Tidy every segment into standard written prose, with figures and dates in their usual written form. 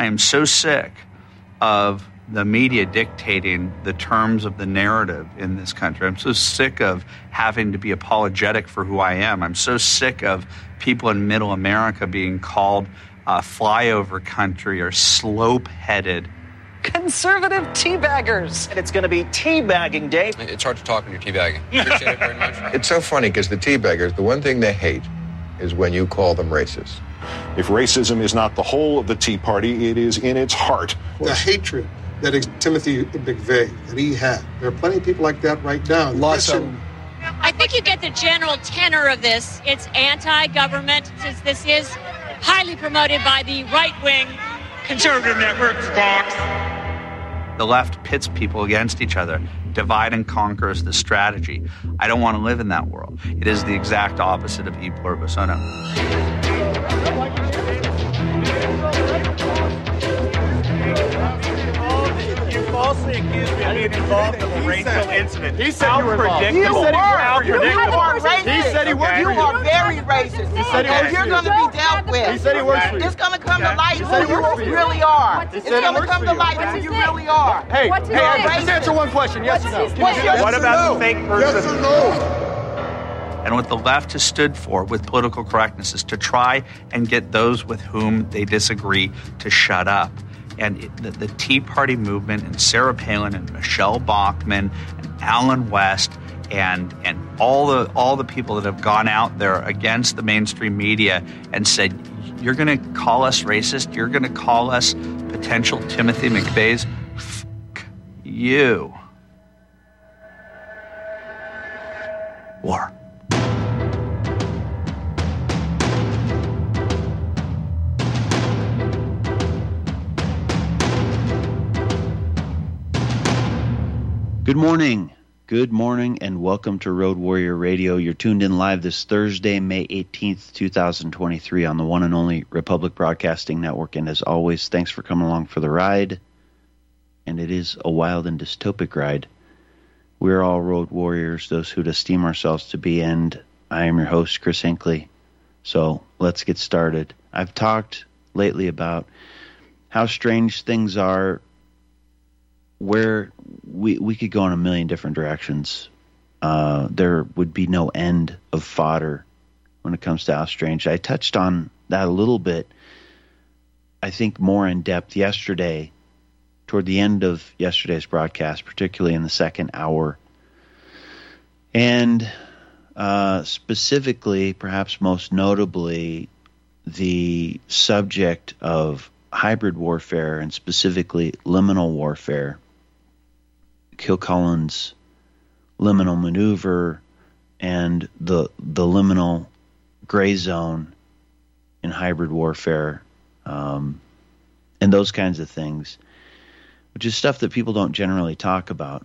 I am so sick of the media dictating the terms of the narrative in this country. I'm so sick of having to be apologetic for who I am. I'm so sick of people in middle America being called flyover country or slope-headed. Conservative teabaggers. And it's going to be teabagging day. It's hard to talk when you're teabagging. Appreciate it very much. It's so funny because the teabaggers, the one thing they hate is when you call them racist. If racism is not the whole of the Tea Party, it is in its heart. The hatred that Timothy McVeigh, that he had. There are plenty of people like that right now. Lots of them. I think you get the general tenor of this. It's anti-government. This is highly promoted by the right-wing conservative networks, Fox. The left pits people against each other. Divide and conquer is the strategy. I don't want to live in that world. It is the exact opposite of E pluribus unum. You falsely accused me of being involved in a racial incident. He said you were involved. You are racist. He said he worked for you. You are very racist. He said he worked for you. You're going to be dealt with. He said he works for you. It's going to come to light who you really are. It's going to come to light who you really are. Hey, just answer one question. Yes or no? What about the fake person? Yes or no? And what the left has stood for with political correctness is to try and get those with whom they disagree to shut up. And the Tea Party movement and Sarah Palin and Michelle Bachmann and Alan West and all the people that have gone out there against the mainstream media and said, you're going to call us racist, you're going to call us potential Timothy McVeighs, fuck you. War. Good morning, and welcome to Road Warrior Radio. You're tuned in live this Thursday, May 18th, 2023 on the one and only Republic Broadcasting Network. And as always, thanks for coming along for the ride. And it is a wild and dystopic ride. We're all road warriors, those who'd esteem ourselves to be, and I am your host, Chris Hinckley. So let's get started. I've talked lately about how strange things are, where we could go in a million different directions. There would be no end of fodder when it comes to how strange. I touched on that a little bit, I think more in depth yesterday, toward the end of yesterday's broadcast, particularly in the second hour. And specifically, perhaps most notably, the subject of hybrid warfare and specifically liminal warfare. Kilcullen's liminal maneuver and the liminal gray zone in hybrid warfare, and those kinds of things, which is stuff that people don't generally talk about.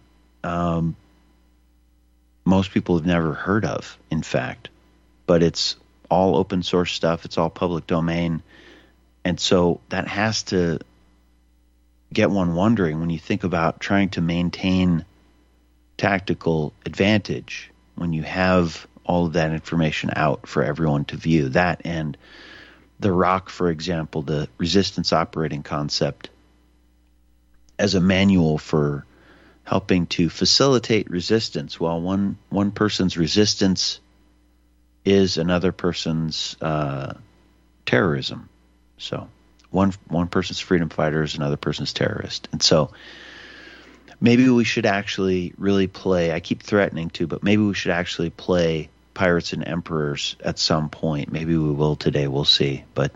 Most people have never heard of, in fact, but it's all open source stuff. It's all public domain. And so that has to get one wondering when you think about trying to maintain tactical advantage when you have all of that information out for everyone to view. That and the ROC, for example, the resistance operating concept, as a manual for helping to facilitate resistance. While one person's resistance is another person's terrorism. So one person's freedom fighter is another person's terrorist. And so maybe we should actually really play, I keep threatening to, but maybe we should actually play Pirates and Emperors at some point. Maybe we will today, we'll see. But,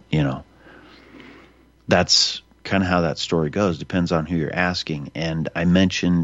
that's kind of how that story goes. Depends on who you're asking. And I mentioned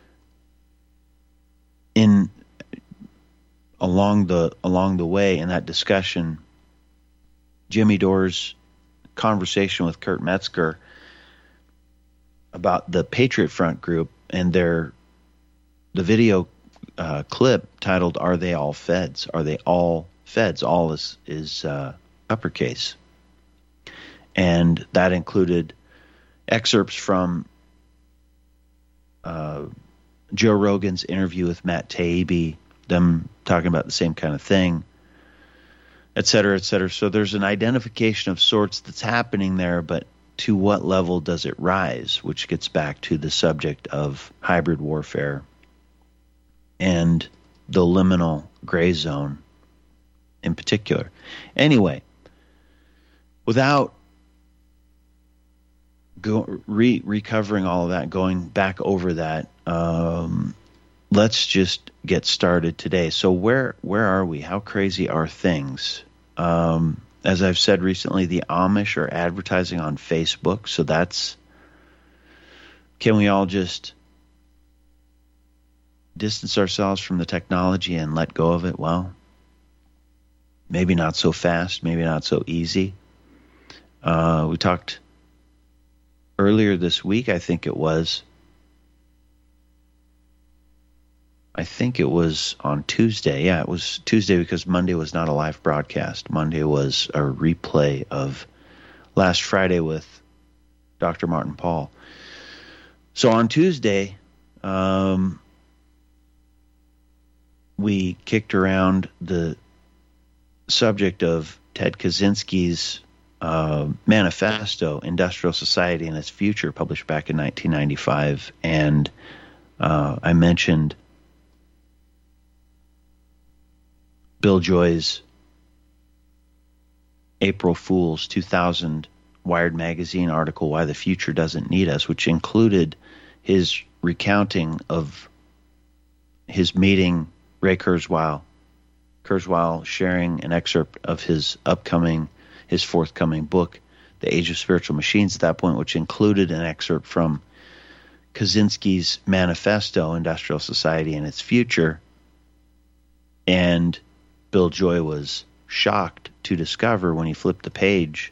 along the way in that discussion, Jimmy Dore's conversation with Kurt Metzger about the Patriot Front group and the video clip titled "Are They All Feds?" Are they all feds? All is uppercase, and that included excerpts from Joe Rogan's interview with Matt Taibbi, them talking about the same kind of thing, et cetera, et cetera. So there's an identification of sorts that's happening there, but to what level does it rise, which gets back to the subject of hybrid warfare and the liminal gray zone in particular. Anyway, without recovering all of that, going back over that, let's just get started today. So where are we? How crazy are things? As I've said recently, the Amish are advertising on Facebook. So can we all just distance ourselves from the technology and let go of it? Well, maybe not so fast, maybe not so easy. We talked earlier this week, I think it was on Tuesday. Yeah, it was Tuesday because Monday was not a live broadcast. Monday was a replay of last Friday with Dr. Martin Paul. So on Tuesday, we kicked around the subject of Ted Kaczynski's manifesto, Industrial Society and Its Future, published back in 1995. And I mentioned Bill Joy's April Fool's 2000 Wired magazine article, Why the Future Doesn't Need Us, which included his recounting of his meeting Ray Kurzweil sharing an excerpt of his forthcoming book, The Age of Spiritual Machines, at that point, which included an excerpt from Kaczynski's manifesto, Industrial Society and Its Future. And Bill Joy was shocked to discover when he flipped the page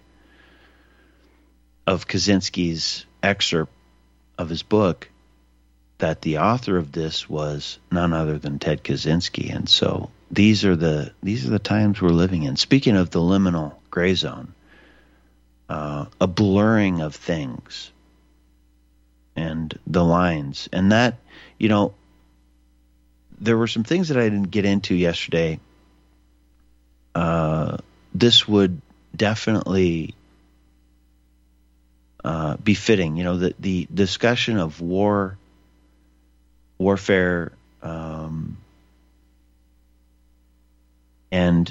of Kaczynski's excerpt of his book that the author of this was none other than Ted Kaczynski. And so these are the times we're living in. Speaking of the liminal gray zone, a blurring of things and the lines, and that, there were some things that I didn't get into yesterday. This would definitely be fitting. The discussion of warfare, and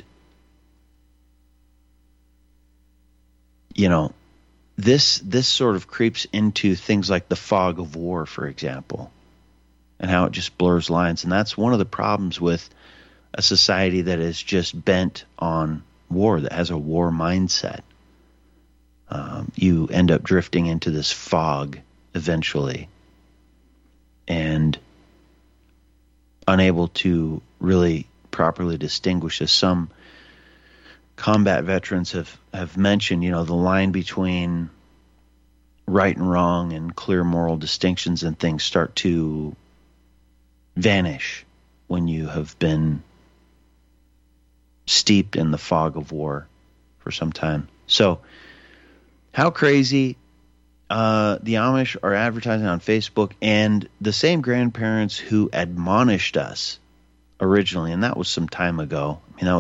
this sort of creeps into things like the fog of war, for example, and how it just blurs lines. And that's one of the problems with a society that is just bent on war, that has a war mindset. You end up drifting into this fog eventually and unable to really properly distinguish, as some combat veterans have mentioned, the line between right and wrong and clear moral distinctions and things start to vanish when you have been steeped in the fog of war for some time. So how crazy. The Amish are advertising on Facebook, and the same grandparents who admonished us originally, and that was some time ago.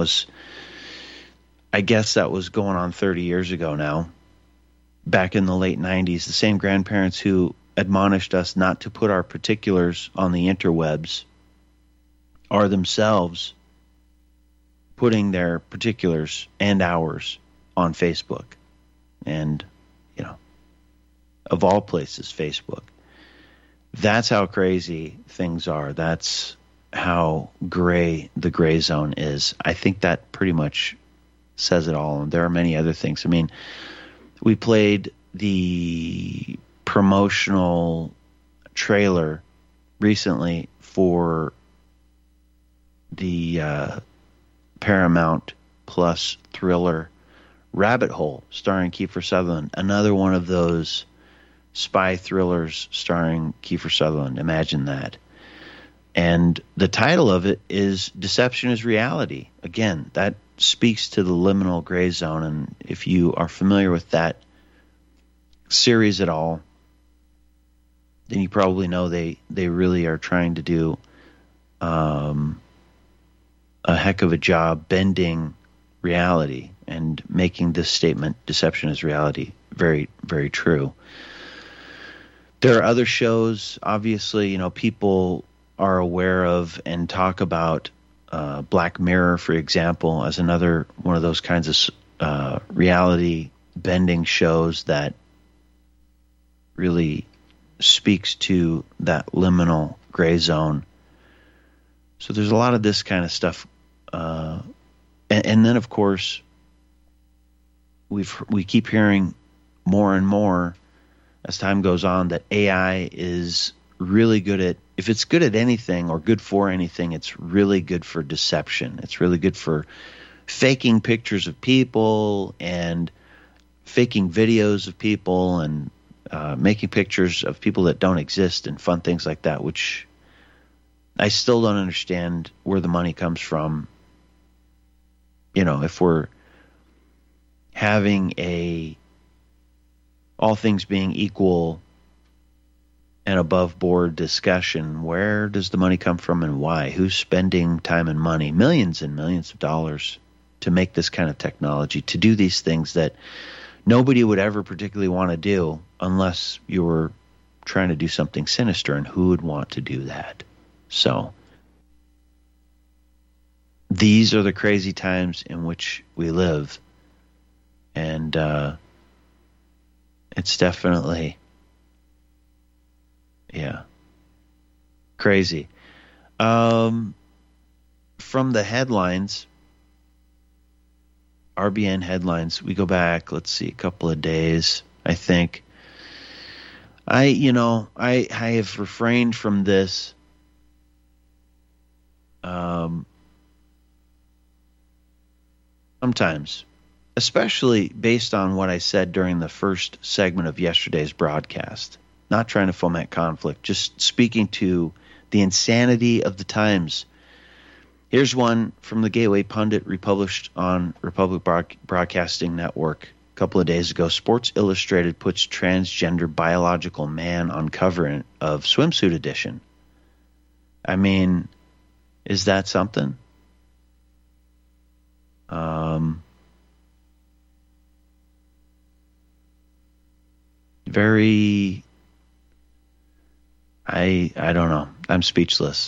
I guess that was going on 30 years ago now, back in the late 90s. The same grandparents who admonished us not to put our particulars on the interwebs are themselves putting their particulars and ours on Facebook. And, of all places, Facebook. That's how crazy things are. That's how gray the gray zone is. I think that pretty much says it all. And there are many other things. We played the promotional trailer recently for the Paramount Plus thriller Rabbit Hole, starring Kiefer Sutherland. Another one of those spy thrillers starring Kiefer Sutherland. Imagine that. And the title of it is Deception is Reality. Again, that speaks to the liminal gray zone. And if you are familiar with that series at all, then you probably know they really are trying to do a heck of a job bending reality and making this statement, deception is reality, very, very true. There are other shows, obviously, people are aware of and talk about Black Mirror, for example, as another one of those kinds of reality bending shows that really speaks to that liminal gray zone. So there's a lot of this kind of stuff. And then, of course, we keep hearing more and more as time goes on that AI is really good at, if it's good at anything or good for anything, it's really good for deception. It's really good for faking pictures of people and faking videos of people and making pictures of people that don't exist and fun things like that, which I still don't understand where the money comes from. If we're having all things being equal and above board discussion, where does the money come from and why? Who's spending time and money, millions and millions of dollars, to make this kind of technology, to do these things that nobody would ever particularly want to do unless you were trying to do something sinister, and who would want to do that? So these are the crazy times in which we live, and it's definitely, crazy. From the headlines, RBN headlines, we go back, let's see, a couple of days, I think. I have refrained from this sometimes, especially based on what I said during the first segment of yesterday's broadcast. Not trying to foment conflict, just speaking to the insanity of the times. Here's one from the Gateway Pundit, republished on Republic Broadcasting Network a couple of days ago. Sports Illustrated puts transgender biological man on cover of Swimsuit Edition. I mean, is that something? Very, I don't know. I'm speechless.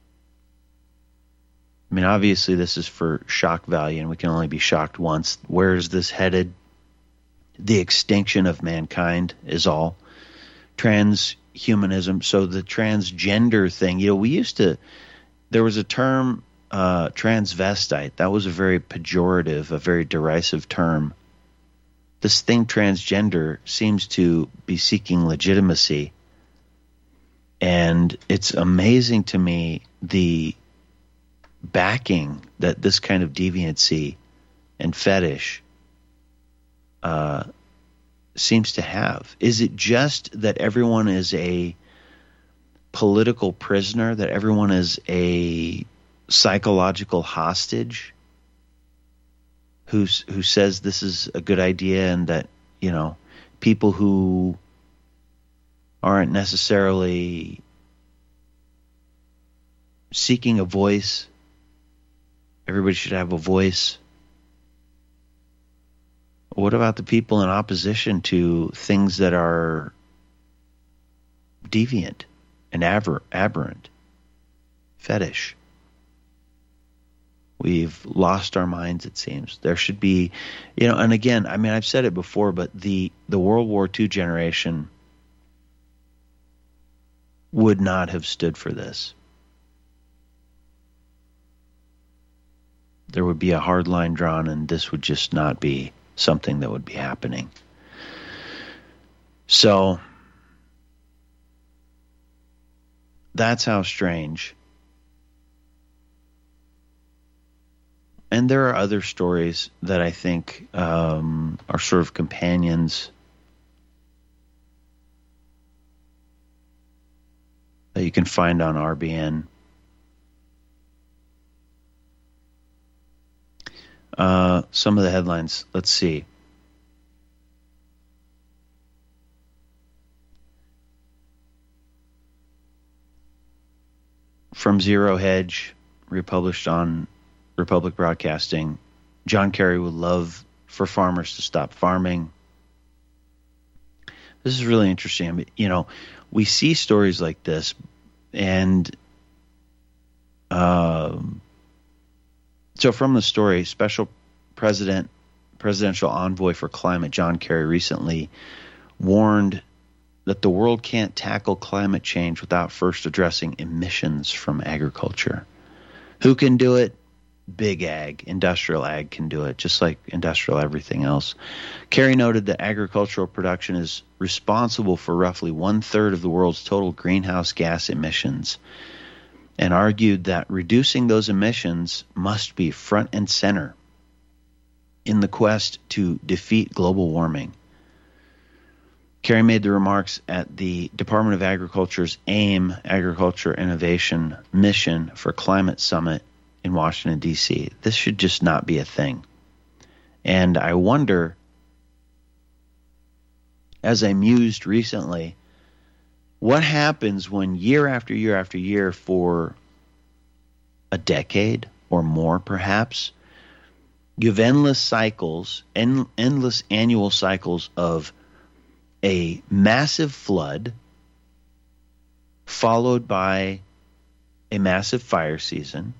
I mean, obviously this is for shock value, and we can only be shocked once. Where is this headed? The extinction of mankind is all. Transhumanism. So the transgender thing, there was a term, transvestite. That was a very pejorative, a very derisive term. This thing, transgender, seems to be seeking legitimacy. And it's amazing to me the backing that this kind of deviancy and fetish seems to have. Is it just that everyone is a political prisoner, that everyone is a psychological hostage who says this is a good idea, and that, people who aren't necessarily seeking a voice, everybody should have a voice? What about the people in opposition to things that are deviant and aberrant? Fetish. We've lost our minds, it seems. There should be, and again, I mean, I've said it before, but the World War II generation would not have stood for this. There would be a hard line drawn, and this would just not be something that would be happening. So that's how strange. And there are other stories that I think are sort of companions that you can find on RBN. Some of the headlines, let's see. From Zero Hedge, republished on Republic Broadcasting, John Kerry would love for farmers to stop farming. This is really interesting. I mean, we see stories like this, and so from the story, Special Presidential Envoy for Climate John Kerry recently warned that the world can't tackle climate change without first addressing emissions from agriculture. Who can do it? Big ag, industrial ag can do it, just like industrial everything else. Kerry noted that agricultural production is responsible for roughly 1/3 of the world's total greenhouse gas emissions, and argued that reducing those emissions must be front and center in the quest to defeat global warming. Kerry made the remarks at the Department of Agriculture's AIM Agriculture Innovation Mission for Climate Summit in Washington, D.C. This should just not be a thing. And I wonder, as I mused recently, what happens when year after year after year for a decade or more perhaps, you have endless cycles, endless annual cycles of a massive flood followed by a massive fire season,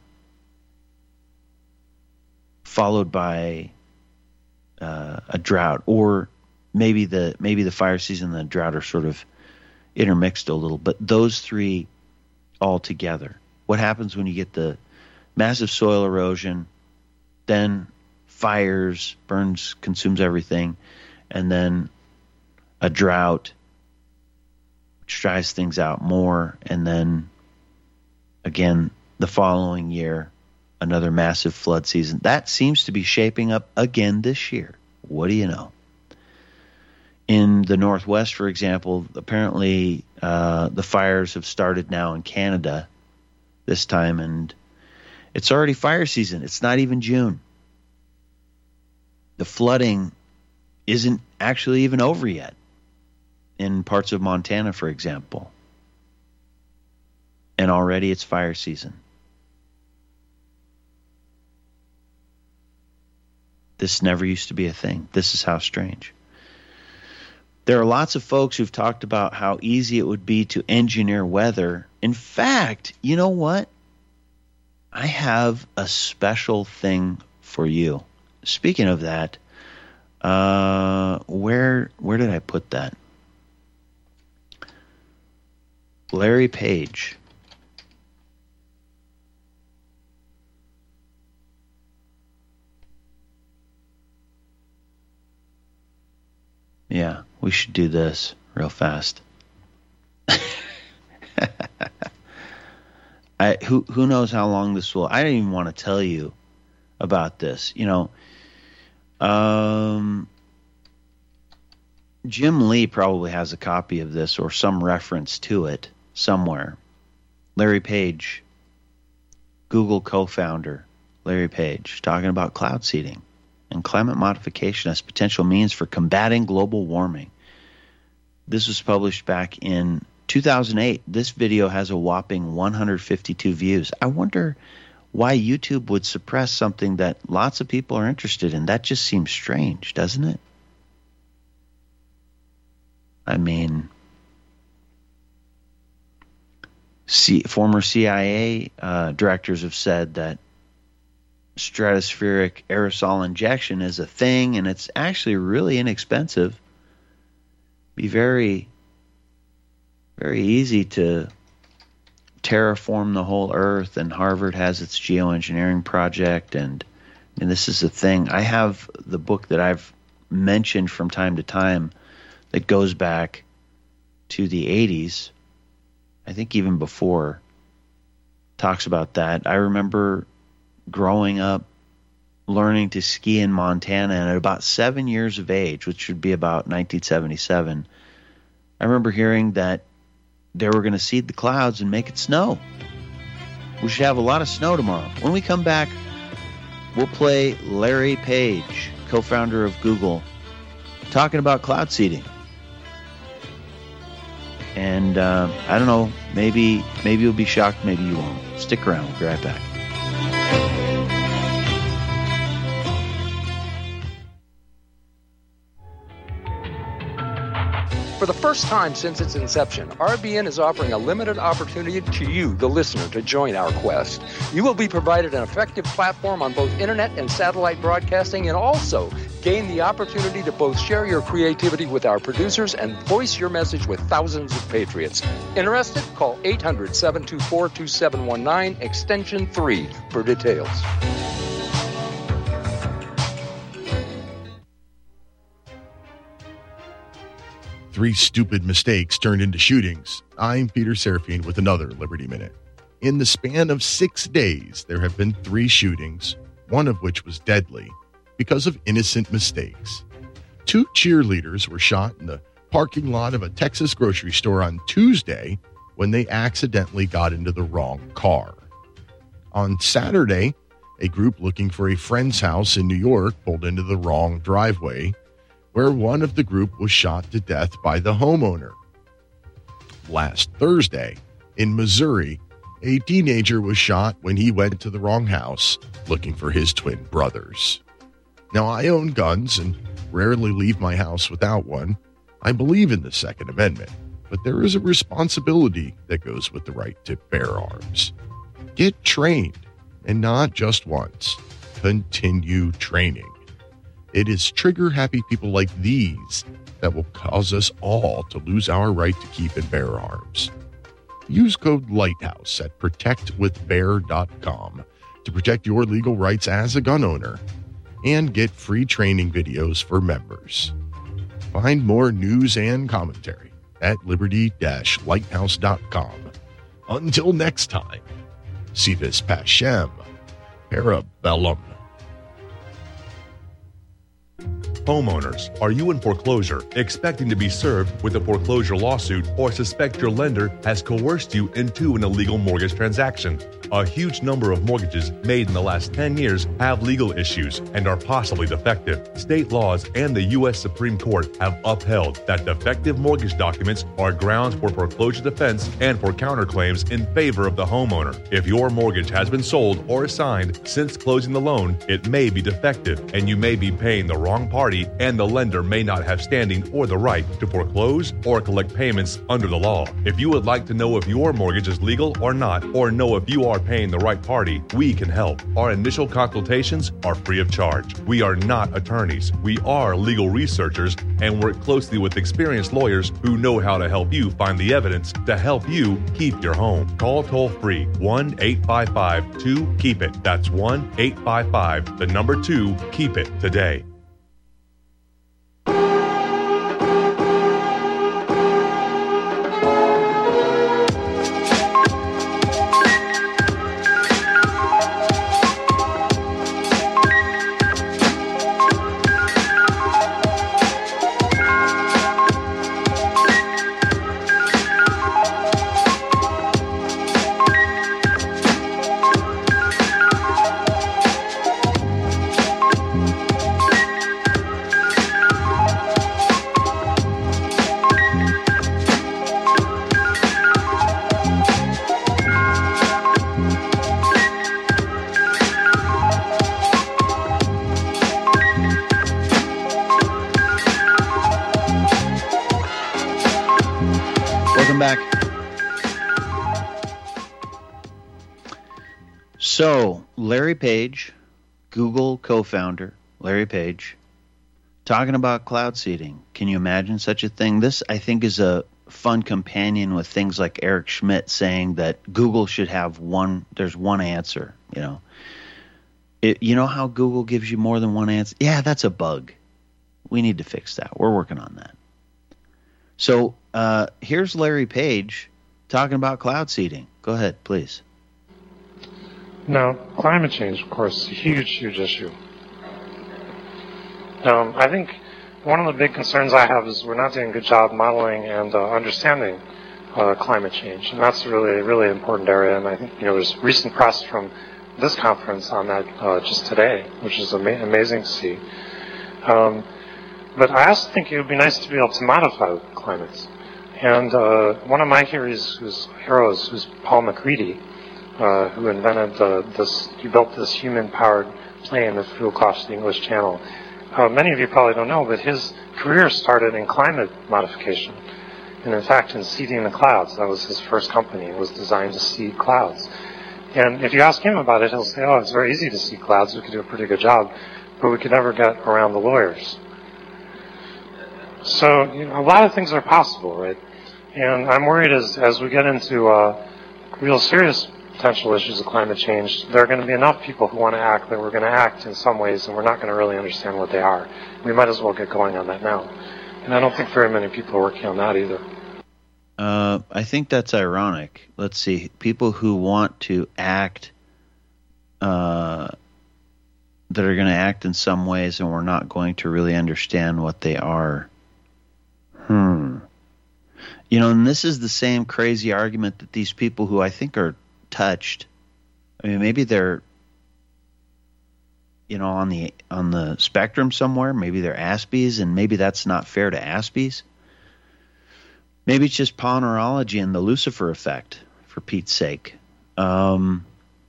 followed by a drought, or maybe the fire season and the drought are sort of intermixed a little, but those three all together. What happens when you get the massive soil erosion, then fires, burns, consumes everything, and then a drought, which dries things out more, and then again the following year, another massive flood season. That seems to be shaping up again this year. What do you know? In the Northwest, for example, apparently the fires have started now in Canada this time, and it's already fire season. It's not even June. The flooding isn't actually even over yet in parts of Montana, for example. And already it's fire season. This never used to be a thing. This is how strange. There are lots of folks who've talked about how easy it would be to engineer weather. In fact, you know what? I have a special thing for you. Speaking of that, where did I put that? Larry Page. Yeah, we should do this real fast. Who knows how long this will? I don't even want to tell you about this. Jim Lee probably has a copy of this or some reference to it somewhere. Larry Page, Google co-founder Larry Page, talking about cloud seeding and climate modification as potential means for combating global warming. This was published back in 2008. This video has a whopping 152 views. I wonder why YouTube would suppress something that lots of people are interested in. That just seems strange, doesn't it? I mean, former CIA directors have said that stratospheric aerosol injection is a thing, and it's actually really inexpensive. Be very, very easy to terraform the whole Earth, and Harvard has its geoengineering project, and this is a thing. I have the book that I've mentioned from time to time that goes back to the 80s, I think even before, talks about that. I remember growing up, learning to ski in Montana, and at about 7 years of age, which would be about 1977, I remember hearing that they were going to seed the clouds and make it snow. We should have a lot of snow tomorrow. When we come back, we'll play Larry Page, co-founder of Google, talking about cloud seeding. And I don't know, maybe you'll be shocked, maybe you won't. Stick around, we'll be right back. For the first time since its inception, RBN is offering a limited opportunity to you, the listener, to join our quest. You will be provided an effective platform on both internet and satellite broadcasting, and also gain the opportunity to both share your creativity with our producers and voice your message with thousands of patriots. Interested? Call 800-724-2719, extension 3 for details. Three stupid mistakes turned into shootings. I'm Peter Serafine with another Liberty Minute. In the span of 6 days, there have been 3 shootings, one of which was deadly, because of innocent mistakes. 2 cheerleaders were shot in the parking lot of a Texas grocery store on Tuesday when they accidentally got into the wrong car. On Saturday, a group looking for a friend's house in New York pulled into the wrong driveway, where one of the group was shot to death by the homeowner. Last Thursday, in Missouri, a teenager was shot when he went to the wrong house looking for his twin brothers. Now, I own guns and rarely leave my house without one. I believe in the Second Amendment, but there is a responsibility that goes with the right to bear arms. Get trained, and not just once. Continue training. It is trigger-happy people like these that will cause us all to lose our right to keep and bear arms. Use code LIGHTHOUSE at protectwithbear.com to protect your legal rights as a gun owner and get free training videos for members. Find more news and commentary at liberty-lighthouse.com. Until next time, si vis pacem, parabellum. Homeowners, are you in foreclosure, expecting to be served with a foreclosure lawsuit, or suspect your lender has coerced you into an illegal mortgage transaction? A huge number of mortgages made in the last 10 years have legal issues and are possibly defective. State laws and the U.S. Supreme Court have upheld that defective mortgage documents are grounds for foreclosure defense and for counterclaims in favor of the homeowner. If your mortgage has been sold or assigned since closing the loan, it may be defective and you may be paying the wrong party, and the lender may not have standing or the right to foreclose or collect payments under the law. If you would like to know if your mortgage is legal or not, or know if you are paying the right party, we can help. Our initial consultations are free of charge. We are not attorneys. We are legal researchers and work closely with experienced lawyers who know how to help you find the evidence to help you keep your home. Call toll-free 1-855-2-KEEP-IT. That's 1-855-2-KEEP-IT today. So, Larry Page, Google co-founder, Larry Page, talking about cloud seeding. Can you imagine such a thing? This, I think, is a fun companion with things like Eric Schmidt saying that Google should have there's one answer, you know. You know how Google gives you more than one answer? Yeah, that's a bug. We need to fix that. We're working on that. So, here's Larry Page talking about cloud seeding. Go ahead, please. Now, climate change, of course, is a huge, huge issue. I think one of the big concerns I have is we're not doing a good job modeling and understanding climate change, and that's a really, really important area. And I think there's recent press from this conference on that just today, which is amazing to see. But I also think it would be nice to be able to modify climates. And one of my heroes who's Paul MacCready, who invented he built this human-powered plane that flew across the English Channel. many of you probably don't know, but his career started in climate modification. And in fact, in seeding the clouds. That was his first company. It was designed to seed clouds. And if you ask him about it, he'll say, oh, it's very easy to seed clouds. We could do a pretty good job. But we could never get around the lawyers. So, a lot of things are possible, right? And I'm worried as we get into real serious potential issues of climate change, there are going to be enough people who want to act that we're going to act in some ways, and we're not going to really understand what they are. We might as well get going on that now. And I don't think very many people are working on that either. I think that's ironic. Let's see. People who want to act, that are going to act in some ways, and we're not going to really understand what they are. And this is the same crazy argument that these people who I think are touched, I mean, maybe they're, on the spectrum somewhere. Maybe they're Aspies, and maybe that's not fair to Aspies. Maybe it's just ponerology and the Lucifer effect, for Pete's sake. But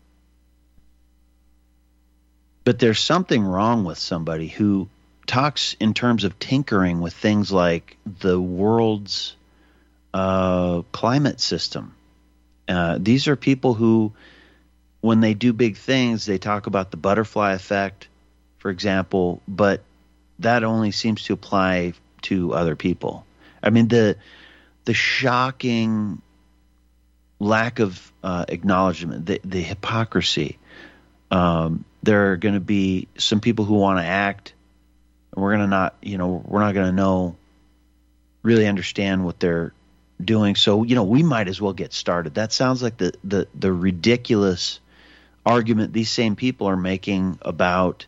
there's something wrong with somebody who talks in terms of tinkering with things like the world's climate system. These are people who, when they do big things, they talk about the butterfly effect, for example, but that only seems to apply to other people. I mean, the shocking lack of acknowledgement, the hypocrisy. There are going to be some people who want to act, and we're not going to really understand what they're doing. So, we might as well get started. That sounds like the ridiculous argument these same people are making about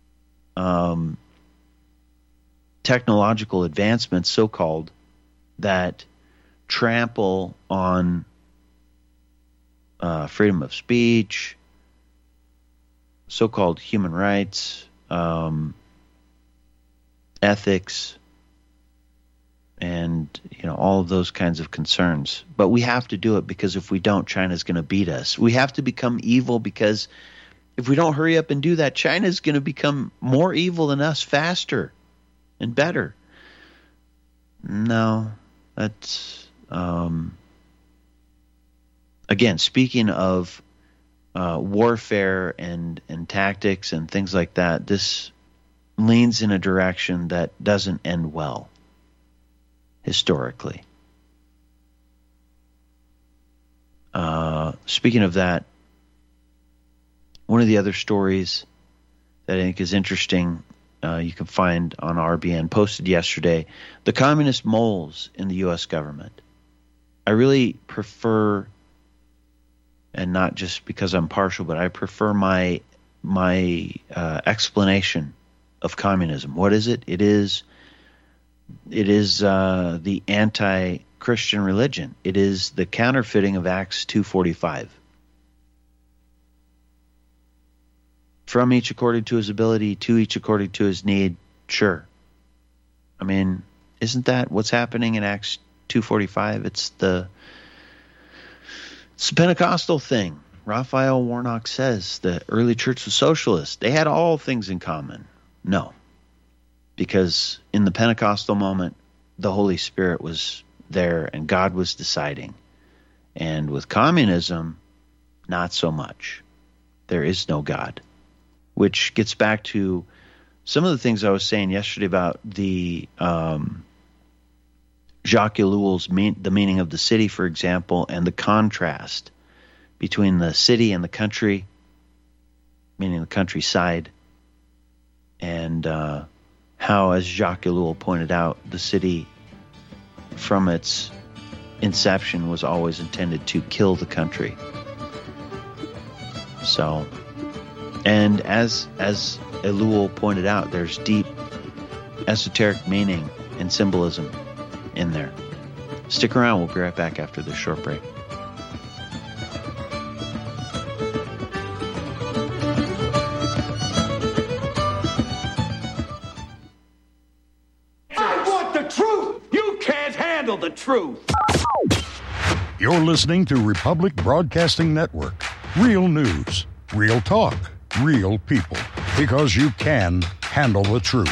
technological advancements, so-called, that trample on freedom of speech, so-called human rights, ethics, and all of those kinds of concerns. But we have to do it, because if we don't, China's going to beat us. We have to become evil, because if we don't hurry up and do that, China's going to become more evil than us faster and better. No, that's again, speaking of warfare and tactics and things like that, this leans in a direction that doesn't end well historically. Speaking of that, one of the other stories that I think is interesting, you can find on RBN, posted yesterday, the communist moles in the U.S. government. I really prefer, and not just because I'm partial, but I prefer my explanation of communism. What is it? It is the anti-Christian religion. It is the counterfeiting of Acts 2:45. From each according to his ability, to each according to his need. Sure. I mean, isn't that what's happening in Acts 2:45? It's the Pentecostal thing. Raphael Warnock says the early church was socialist. They had all things in common. No. Because in the Pentecostal moment, the Holy Spirit was there and God was deciding. And with communism, not so much. There is no God. Which gets back to some of the things I was saying yesterday about the Jacques Ellul's the meaning of the city, for example, and the contrast between the city and the country, meaning the countryside, and how, as Jacques Ellul pointed out, the city from its inception was always intended to kill the country. So, and as Ellul pointed out, there's deep esoteric meaning and symbolism in there. Stick around, we'll be right back after this short break. The truth. You're listening to Republic Broadcasting Network. Real news, real talk, real people. Because you can handle the truth.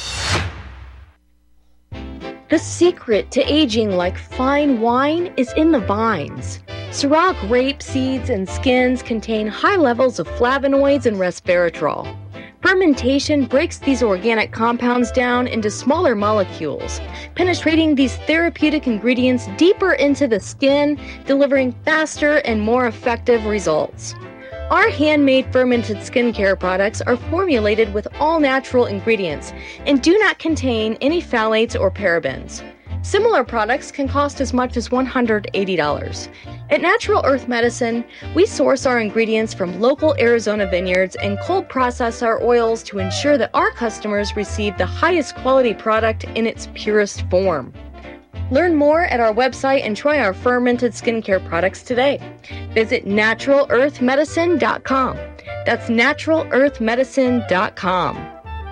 The secret to aging like fine wine is in the vines. Syrah grape seeds and skins contain high levels of flavonoids and resveratrol. Fermentation breaks these organic compounds down into smaller molecules, penetrating these therapeutic ingredients deeper into the skin, delivering faster and more effective results. Our handmade fermented skincare products are formulated with all natural ingredients and do not contain any phthalates or parabens. Similar products can cost as much as $180. At Natural Earth Medicine, we source our ingredients from local Arizona vineyards and cold process our oils to ensure that our customers receive the highest quality product in its purest form. Learn more at our website and try our fermented skincare products today. Visit naturalearthmedicine.com. That's naturalearthmedicine.com.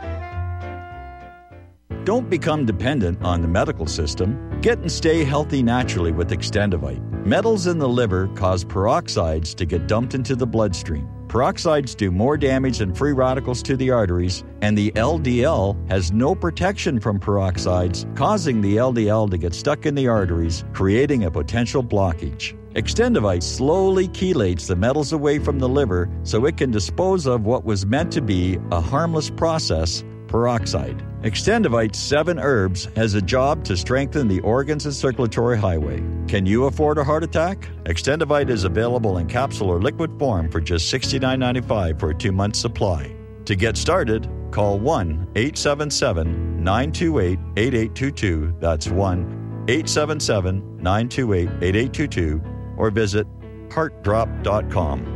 Don't become dependent on the medical system. Get and stay healthy naturally with Extendivite. Metals in the liver cause peroxides to get dumped into the bloodstream. Peroxides do more damage than free radicals to the arteries, and the LDL has no protection from peroxides, causing the LDL to get stuck in the arteries, creating a potential blockage. Extendivite slowly chelates the metals away from the liver so it can dispose of what was meant to be a harmless process, peroxide. Extendivite 7 herbs has a job to strengthen the organs and circulatory highway. Can you afford a heart attack? Extendivite is available in capsule or liquid form for just $69.95 for a 2-month supply. To get started, call 1-877-928-8822. That's 1-877-928-8822. Or visit heartdrop.com.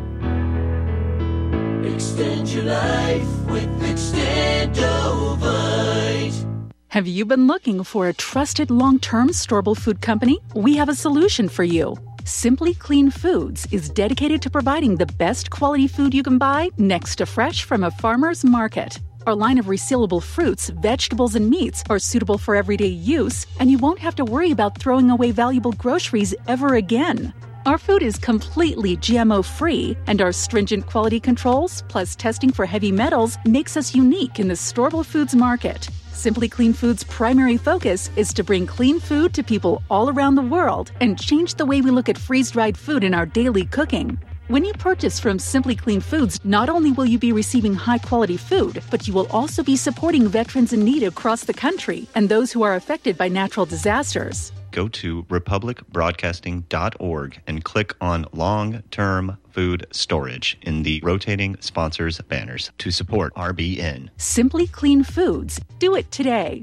Extend your life with Extendovite. Have you been looking for a trusted long-term storable food company? We have a solution for you. Simply Clean Foods is dedicated to providing the best quality food you can buy next to fresh from a farmer's market. Our line of resealable fruits, vegetables, and meats are suitable for everyday use, and you won't have to worry about throwing away valuable groceries ever again. Our food is completely GMO-free, and our stringent quality controls, plus testing for heavy metals, makes us unique in the storable foods market. Simply Clean Foods' primary focus is to bring clean food to people all around the world and change the way we look at freeze-dried food in our daily cooking. When you purchase from Simply Clean Foods, not only will you be receiving high-quality food, but you will also be supporting veterans in need across the country and those who are affected by natural disasters. Go to republicbroadcasting.org and click on long-term food storage in the rotating sponsors banners to support RBN. Simply Clean Foods. Do it today.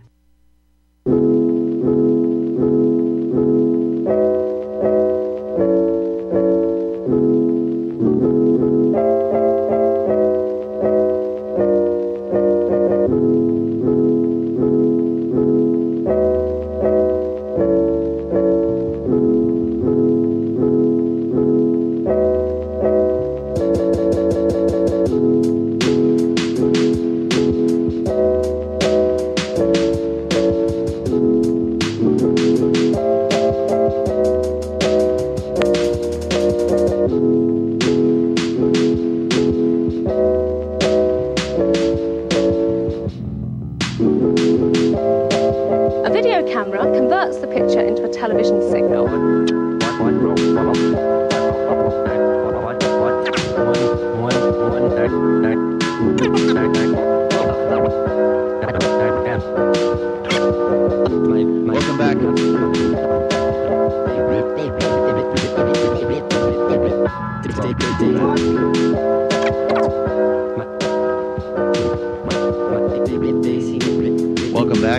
Welcome back.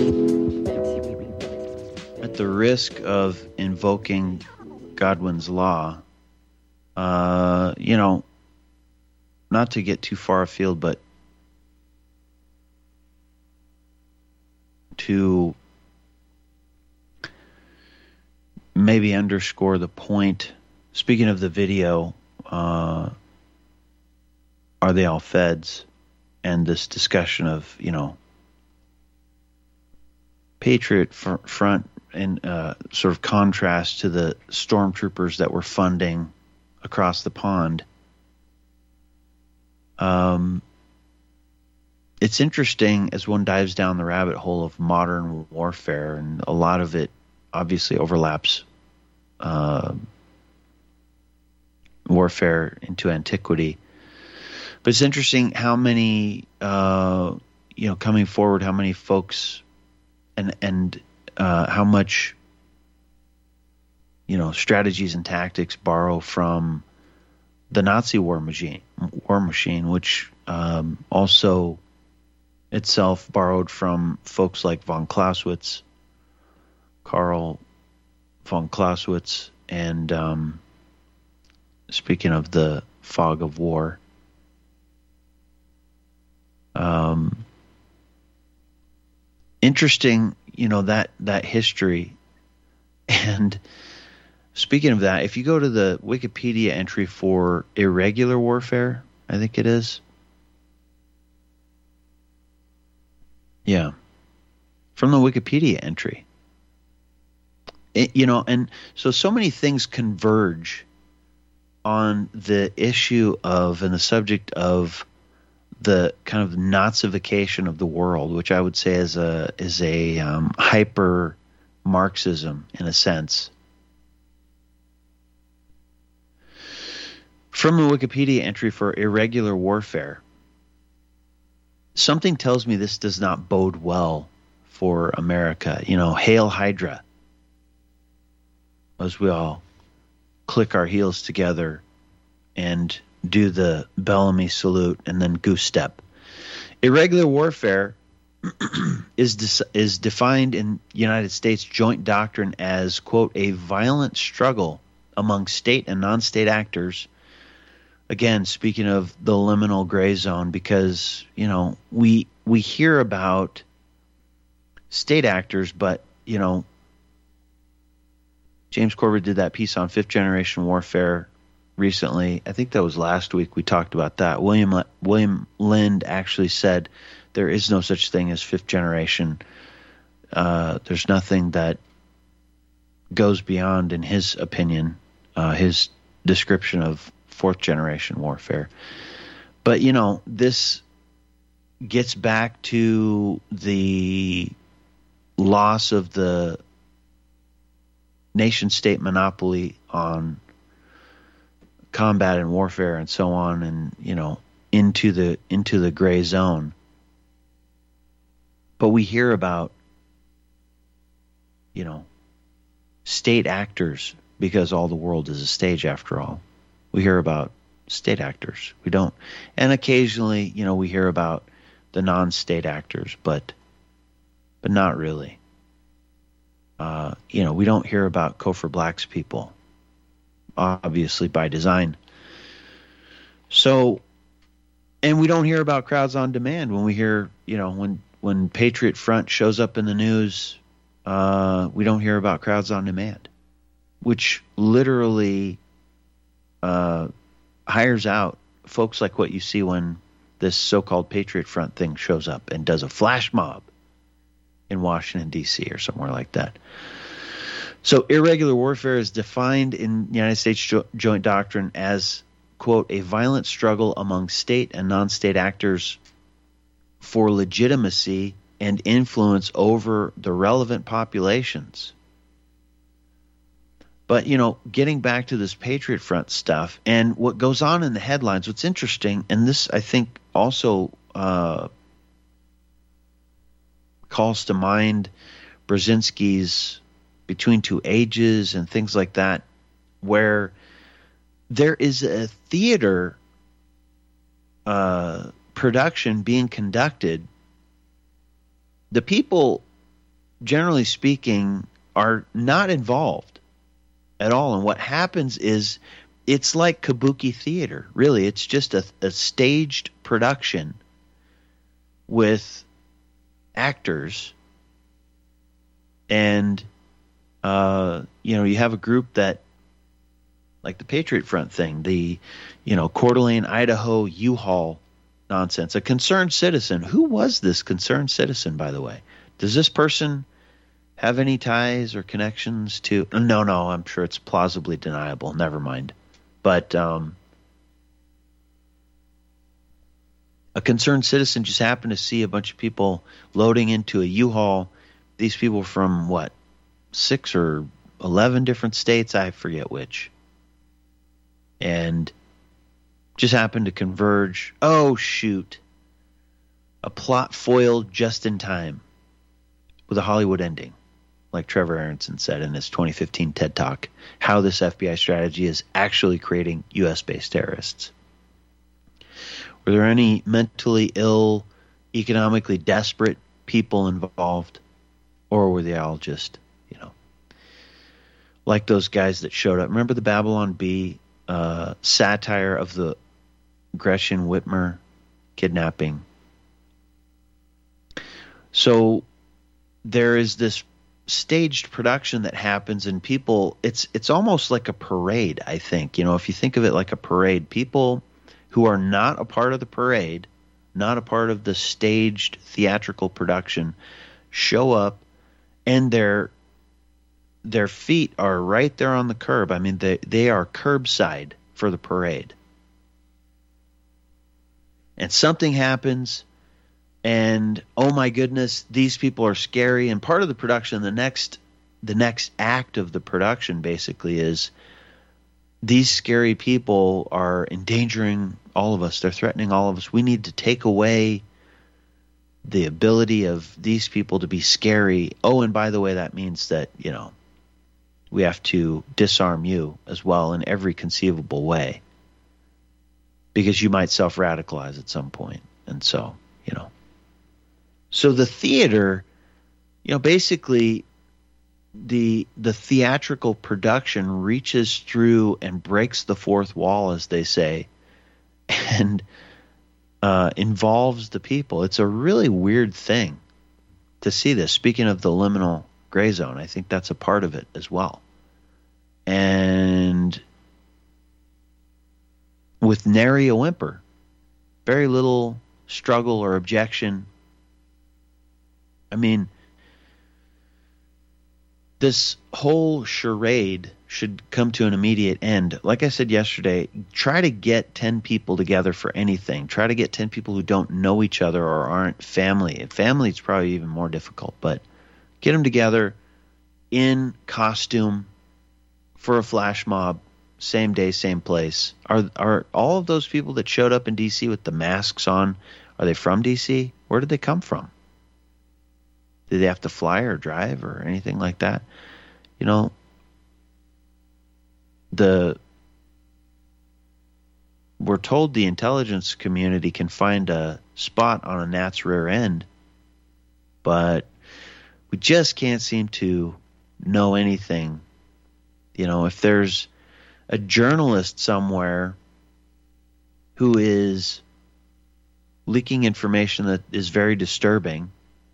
At the risk of invoking Godwin's law, not to get too far afield, but to maybe underscore the point. Speaking of the video, are they all feds? And this discussion of, Patriot Front in sort of contrast to the stormtroopers that were funding across the pond. it's interesting as one dives down the rabbit hole of modern warfare, and a lot of it obviously overlaps warfare into antiquity. But it's interesting how many, coming forward, how many folks and how much, strategies and tactics borrow from the Nazi war machine, which also itself borrowed from folks like von Clausewitz, Karl von Clausewitz, and speaking of the fog of war, interesting, that history. And speaking of that, if you go to the Wikipedia entry for irregular warfare, I think it is. Yeah. From the Wikipedia entry. And so many things converge on the issue of and the subject of the kind of Nazification of the world, which I would say is a hyper Marxism in a sense. From the Wikipedia entry for irregular warfare, something tells me this does not bode well for America. Hail Hydra, as we all click our heels together and do the Bellamy salute and then goose step. Irregular warfare is defined in United States joint doctrine as, quote, a violent struggle among state and non-state actors. Again, speaking of the liminal gray zone, because, we hear about state actors, but, James Corbett did that piece on fifth generation warfare recently. I think that was last week we talked about that. William Lind actually said there is no such thing as fifth generation. There's nothing that goes beyond, in his opinion, his description of fourth generation warfare. But, this gets back to the loss of the nation-state monopoly on combat and warfare and so on, and, into the gray zone. But we hear about, state actors, because all the world is a stage after all. We hear about state actors. We don't. And occasionally, we hear about the non-state actors, but not really. We don't hear about Cofer Black's people, obviously by design. So, and we don't hear about crowds on demand when we hear, when Patriot Front shows up in the news, we don't hear about crowds on demand, which literally hires out folks like what you see when this so-called Patriot Front thing shows up and does a flash mob in Washington, D.C. or somewhere like that. So irregular warfare is defined in United States joint doctrine as, quote, a violent struggle among state and non-state actors for legitimacy and influence over the relevant populations. But, getting back to this Patriot Front stuff and what goes on in the headlines, what's interesting, and this I think also calls to mind Brzezinski's Between Two Ages and things like that, where there is a theater production being conducted. The people, generally speaking, are not involved at all. And what happens is it's like kabuki theater. Really, it's just a staged production with actors. And, you have a group that, like the Patriot Front thing, the, Coeur d'Alene, Idaho U-Haul nonsense. A concerned citizen. Who was this concerned citizen, by the way? Does this person have any ties or connections to? No, I'm sure it's plausibly deniable. Never mind. But A concerned citizen just happened to see a bunch of people loading into a U-Haul. These people from, 6 or 11 different states, I forget which. And just happened to converge. Oh, shoot. A plot foiled just in time with a Hollywood ending, like Trevor Aronson said in his 2015 TED Talk, how this FBI strategy is actually creating U.S.-based terrorists. Were there any mentally ill, economically desperate people involved? Or were they all just, like those guys that showed up? Remember the Babylon Bee satire of the Gretchen Whitmer kidnapping? So there is this staged production that happens, and people, it's almost like a parade, I think. If you think of it like a parade, people who are not a part of the parade, not a part of the staged theatrical production, show up, and their feet are right there on the curb. I mean, they are curbside for the parade. And something happens, and oh my goodness, these people are scary. And part of the production, the next act of the production basically is these scary people are endangering all of us. They're threatening all of us. We need to take away the ability of these people to be scary. Oh, and by the way, that means that, we have to disarm you as well in every conceivable way, because you might self-radicalize at some point. And so, so the theater, basically the theatrical production reaches through and breaks the fourth wall, as they say, and involves the people. It's a really weird thing to see this. Speaking of the liminal gray zone, I think that's a part of it as well. And with nary a whimper, very little struggle or objection. I mean, this whole charade should come to an immediate end. Like I said yesterday, try to get 10 people together for anything. Try to get 10 people who don't know each other or aren't family. Family is probably even more difficult, but get them together in costume for a flash mob, same day, same place. Are all of those people that showed up in D.C. with the masks on, are they from D.C.? Where did they come from? Did they have to fly or drive or anything like that? We're told the intelligence community can find a spot on a gnat's rear end, but we just can't seem to know anything. If there's a journalist somewhere who is leaking information that is very disturbing,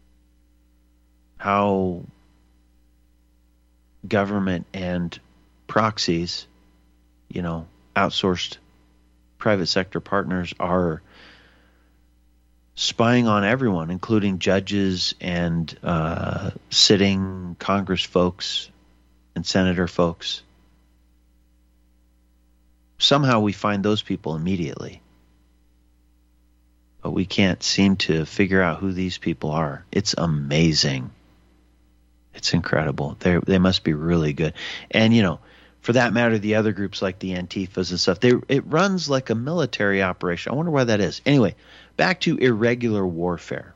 how government and proxies, outsourced private sector partners are spying on everyone, including judges and sitting Congress folks and senator folks. Somehow we find those people immediately. But we can't seem to figure out who these people are. It's amazing. It's incredible. They must be really good. And, for that matter, the other groups like the Antifas and stuff, it runs like a military operation. I wonder why that is. Anyway, back to irregular warfare.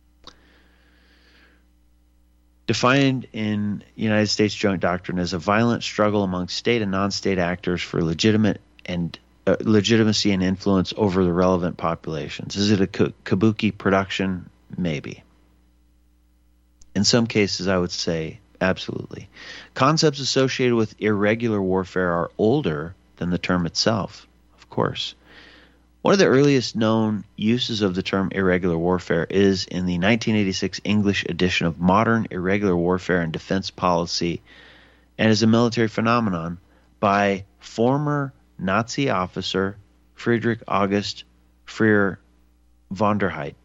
Defined in United States joint doctrine as a violent struggle among state and non-state actors for legitimacy and influence over the relevant populations. Is it a kabuki production? Maybe. In some cases, I would say absolutely. Concepts associated with irregular warfare are older than the term itself, of course. One of the earliest known uses of the term irregular warfare is in the 1986 English edition of Modern Irregular Warfare and Defense Policy, and is a military phenomenon by former Nazi officer Friedrich August Freer von der Heydt.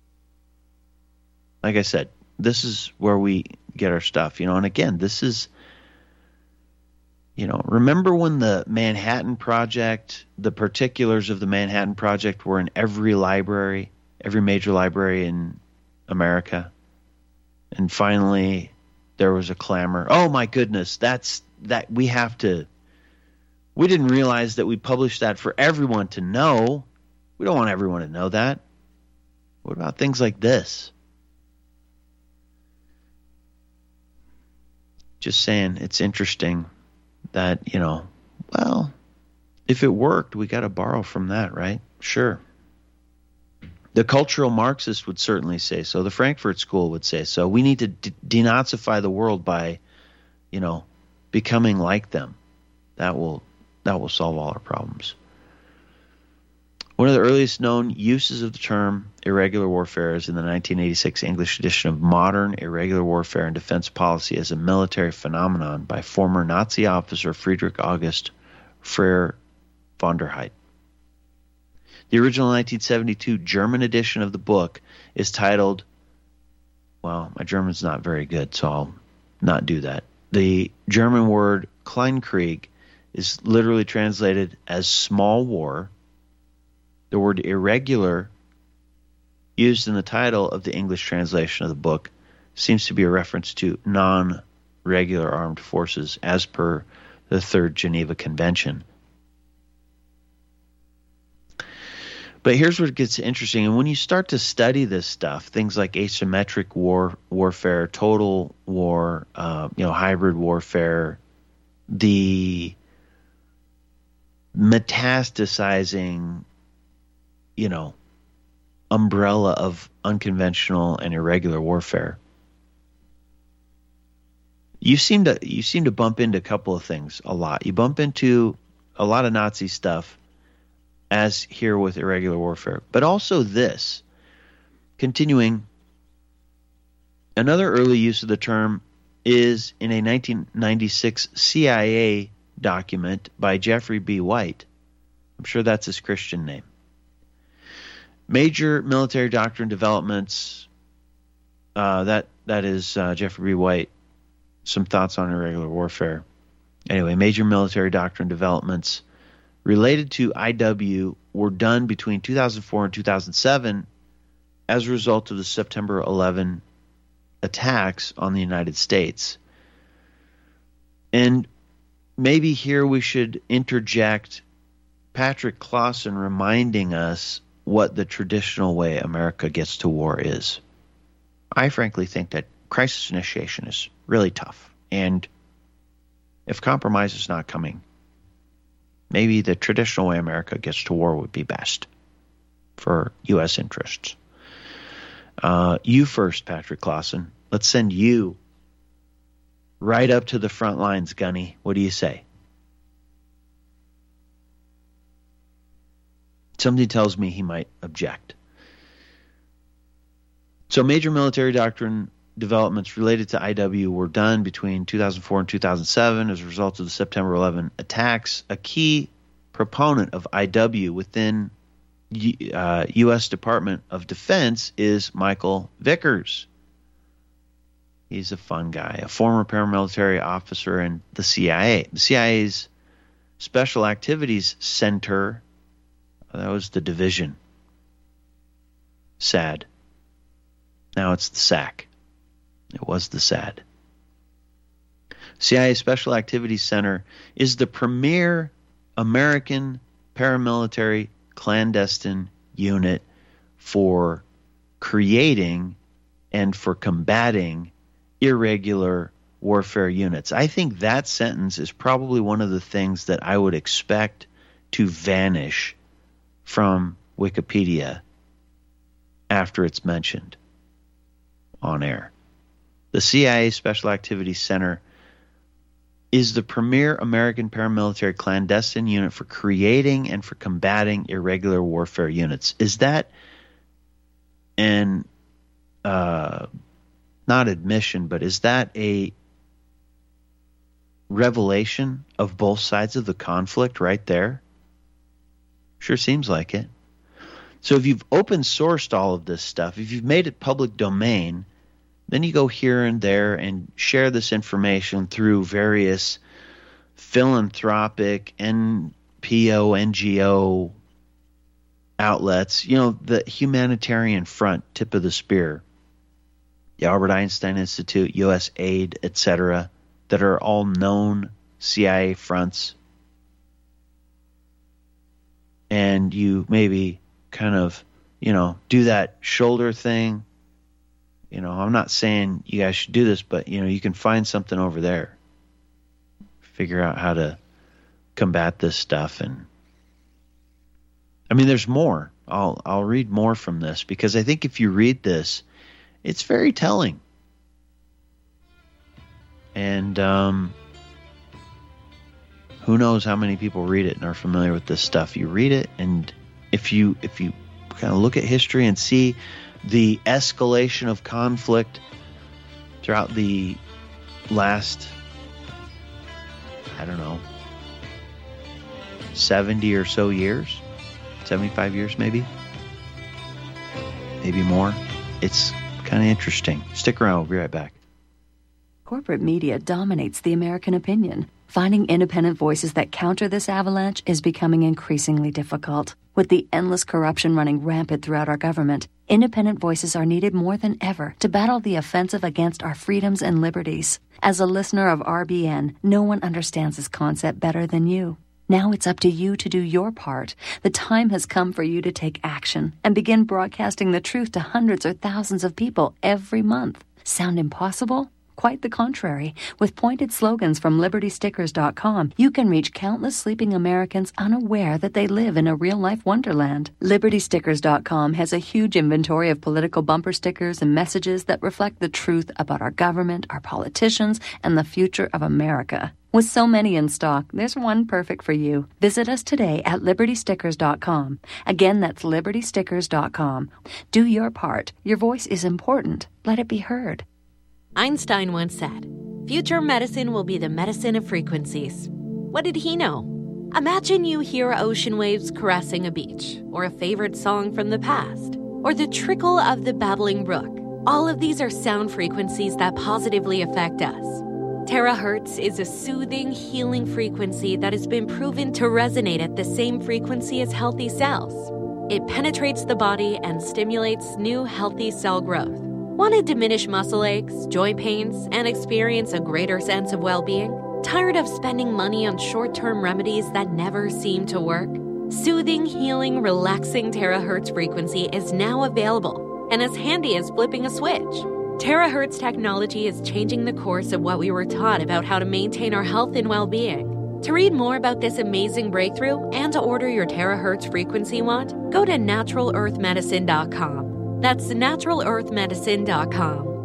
Like I said, this is where we get our stuff, and again, this is, remember when the Manhattan Project, the particulars of the Manhattan Project were in every library, every major library in America? And finally, there was a clamor. Oh my goodness, we didn't realize that we published that for everyone to know. We don't want everyone to know that. What about things like this? Just saying, it's interesting that, if it worked, we got to borrow from that, right? Sure. The cultural Marxist would certainly say so. The Frankfurt School would say so. We need to denazify the world by, becoming like them. That will solve all our problems. One of the earliest known uses of the term irregular warfare is in the 1986 English edition of Modern Irregular Warfare and Defense Policy as a Military Phenomenon by former Nazi officer Friedrich August Freire von der Heydt. The original 1972 German edition of the book is titled, well, my German's not very good, so I'll not do that. The German word Kleinkrieg is literally translated as small war. The word irregular, used in the title of the English translation of the book, seems to be a reference to non-regular armed forces as per the Third Geneva Convention. But here's where it gets interesting. And when you start to study this stuff, things like asymmetric warfare, total war, hybrid warfare, the metastasizing umbrella of unconventional and irregular warfare. You seem to bump into a couple of things a lot. You bump into a lot of Nazi stuff, as here with irregular warfare, but also this. Continuing, another early use of the term is in a 1996 CIA document by Jeffrey B. White. I'm sure that's his Christian name. Major military doctrine developments, that is Jeffrey B. White, some thoughts on irregular warfare. Anyway, major military doctrine developments related to IW were done between 2004 and 2007 as a result of the September 11 attacks on the United States. And maybe here we should interject Patrick Clausen reminding us what the traditional way America gets to war is. I frankly think that crisis initiation is really tough. And if compromise is not coming, maybe the traditional way America gets to war would be best for U.S. interests. You first, Patrick Clausen. Let's send you right up to the front lines, Gunny. What do you say? Something tells me he might object. So major military doctrine developments related to IW were done between 2004 and 2007 as a result of the September 11 attacks. A key proponent of IW within U.S. Department of Defense is Michael Vickers. He's a fun guy, a former paramilitary officer in the CIA. The CIA's Special Activities Center, that was the division. SAD. Now it's the SAC. It was the SAD. CIA Special Activities Center is the premier American paramilitary clandestine unit for creating and for combating irregular warfare units. I think that sentence is probably one of the things that I would expect to vanish from Wikipedia after it's mentioned on air. The CIA Special Activities Center is the premier American paramilitary clandestine unit for creating and for combating irregular warfare units. Is that an, not admission, but is that a revelation of both sides of the conflict right there? Sure seems like it. So if you've open sourced all of this stuff, if you've made it public domain, then you go here and there and share this information through various philanthropic NPO, NGO outlets, the Humanitarian Front, tip of the spear, the Albert Einstein Institute, USAID, etc., that are all known CIA fronts, and you maybe kind of, do that shoulder thing. I'm not saying you guys should do this, but, you can find something over there. Figure out how to combat this stuff. And there's more. I'll read more from this, because I think if you read this, it's very telling. And who knows how many people read it and are familiar with this stuff. You read it, and if you kind of look at history and see the escalation of conflict throughout the last, 70 or so years, 75 years maybe more. It's kind of interesting. Stick around. We'll be right back. Corporate media dominates the American opinion. Finding independent voices that counter this avalanche is becoming increasingly difficult. With the endless corruption running rampant throughout our government, independent voices are needed more than ever to battle the offensive against our freedoms and liberties. As a listener of RBN, no one understands this concept better than you. Now it's up to you to do your part. The time has come for you to take action and begin broadcasting the truth to hundreds or thousands of people every month. Sound impossible? Quite the contrary. With pointed slogans from LibertyStickers.com, you can reach countless sleeping Americans unaware that they live in a real-life wonderland. LibertyStickers.com has a huge inventory of political bumper stickers and messages that reflect the truth about our government, our politicians, and the future of America. With so many in stock, there's one perfect for you. Visit us today at LibertyStickers.com. Again, that's LibertyStickers.com. Do your part. Your voice is important. Let it be heard. Einstein once said, "Future medicine will be the medicine of frequencies." What did he know? Imagine you hear ocean waves caressing a beach, or a favorite song from the past, or the trickle of the babbling brook. All of these are sound frequencies that positively affect us. Terahertz is a soothing, healing frequency that has been proven to resonate at the same frequency as healthy cells. It penetrates the body and stimulates new healthy cell growth. Want to diminish muscle aches, joint pains, and experience a greater sense of well-being? Tired of spending money on short-term remedies that never seem to work? Soothing, healing, relaxing terahertz frequency is now available and as handy as flipping a switch. Terahertz technology is changing the course of what we were taught about how to maintain our health and well-being. To read more about this amazing breakthrough and to order your terahertz frequency wand, go to NaturalEarthMedicine.com. That's NaturalEarthMedicine.com.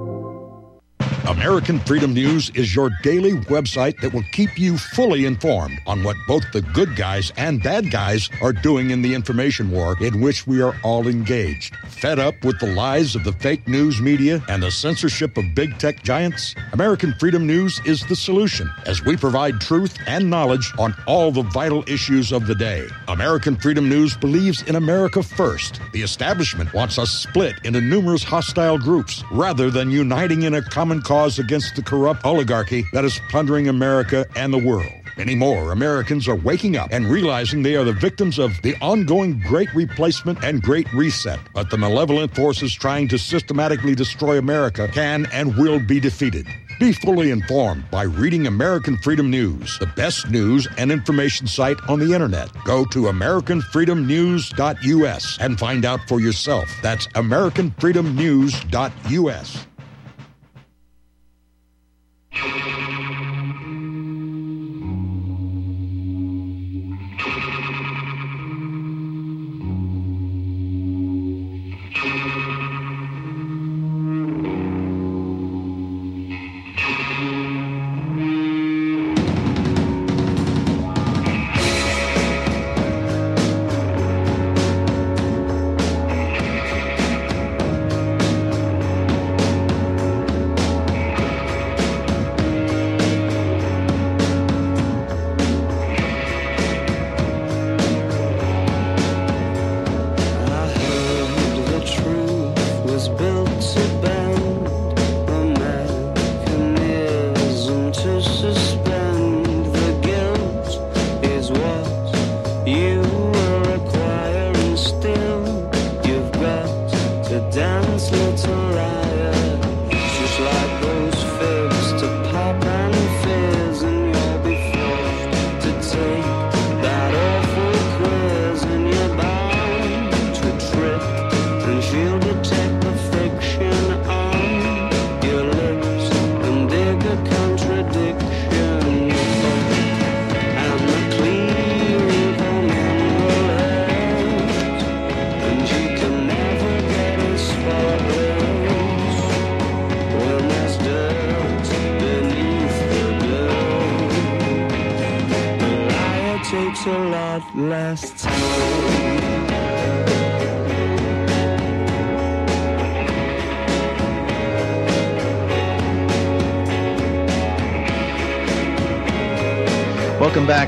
American Freedom News is your daily website that will keep you fully informed on what both the good guys and bad guys are doing in the information war in which we are all engaged. Fed up with the lies of the fake news media and the censorship of big tech giants? American Freedom News is the solution, as we provide truth and knowledge on all the vital issues of the day. American Freedom News believes in America first. The establishment wants us split into numerous hostile groups rather than uniting in a common cause against the corrupt oligarchy that is plundering America and the world. Many more Americans are waking up and realizing they are the victims of the ongoing Great Replacement and Great Reset. But the malevolent forces trying to systematically destroy America can and will be defeated. Be fully informed by reading American Freedom News, the best news and information site on the internet. Go to AmericanFreedomNews.us and find out for yourself. That's AmericanFreedomNews.us. a lot last time. Welcome back.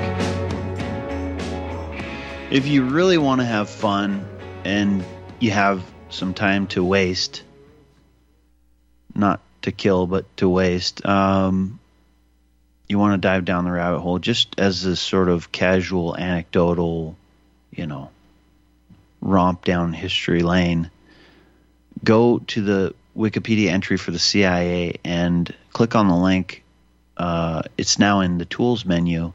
If you really want to have fun and you have some time to waste, not to kill, but to waste, you want to dive down the rabbit hole just as a sort of casual, anecdotal, romp down history lane, go to the Wikipedia entry for the CIA and click on the link. It's now in the tools menu.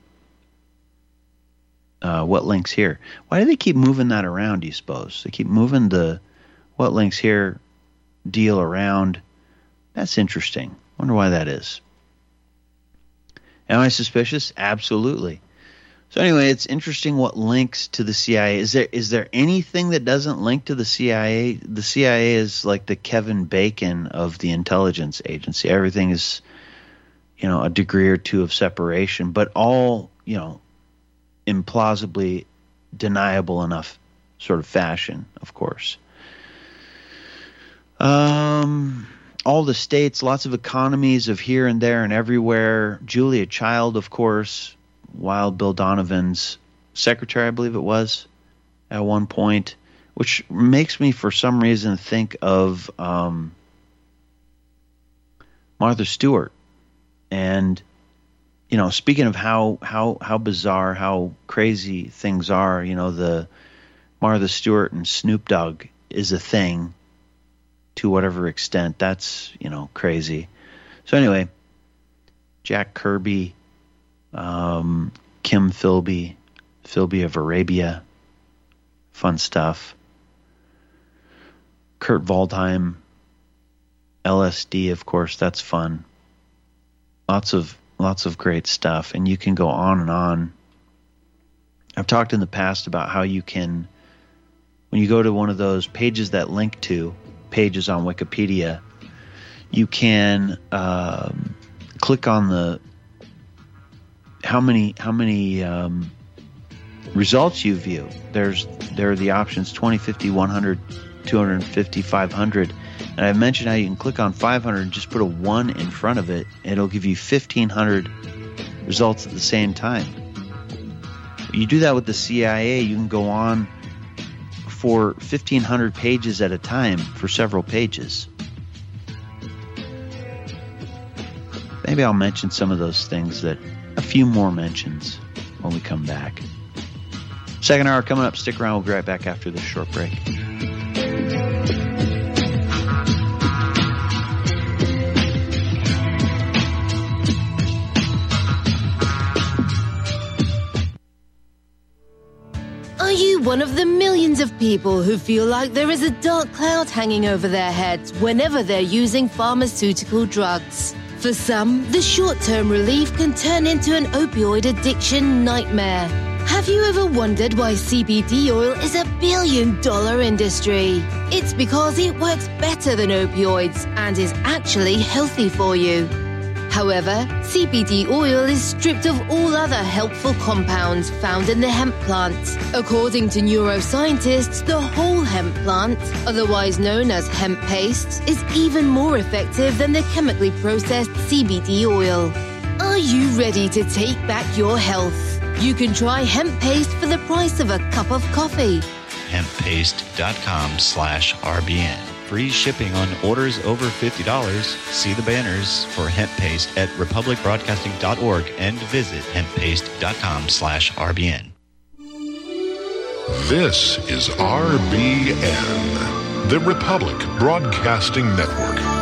What links here? Why do they keep moving that around, do you suppose? They keep moving the what links here deal around. That's interesting. Wonder why that is. Am I suspicious? Absolutely. So anyway, it's interesting what links to the CIA. Is there anything that doesn't link to the CIA? The CIA is like the Kevin Bacon of the intelligence agency. Everything is, a degree or two of separation, but all, implausibly deniable enough sort of fashion, of course. All the states, lots of economies of here and there and everywhere. Julia Child, of course, Wild Bill Donovan's secretary, I believe it was, at one point, which makes me, for some reason, think of Martha Stewart. And, speaking of how bizarre, how crazy things are, the Martha Stewart and Snoop Dogg is a thing to whatever extent. That's, crazy. So anyway, Jack Kirby, Kim Philby of Arabia, fun stuff. Kurt Waldheim, LSD, of course, that's fun. Lots of great stuff, and you can go on and on. I've talked in the past about how you can, when you go to one of those pages that link to pages on Wikipedia, you can click on the how many results you view. There are the options 20, 50, 100, 250, 500. And I mentioned how you can click on 500 and just put a 1 in front of it, and it'll give you 1,500 results at the same time. You do that with the CIA, you can go on for 1,500 pages at a time for several pages. Maybe I'll mention some of those things, a few more mentions when we come back. Second hour coming up. Stick around. We'll be right back after this short break. Are you one of the millions of people who feel like there is a dark cloud hanging over their heads whenever they're using pharmaceutical drugs? For some, the short-term relief can turn into an opioid addiction nightmare. Have you ever wondered why CBD oil is a billion-dollar industry? It's because it works better than opioids and is actually healthy for you. However, CBD oil is stripped of all other helpful compounds found in the hemp plant. According to neuroscientists, the whole hemp plant, otherwise known as hemp paste, is even more effective than the chemically processed CBD oil. Are you ready to take back your health? You can try hemp paste for the price of a cup of coffee. Hemppaste.com/RBN. Free shipping on orders over $50. See the banners for hemp paste at republicbroadcasting.org and visit hemppaste.com/RBN. This is RBN, the Republic Broadcasting Network.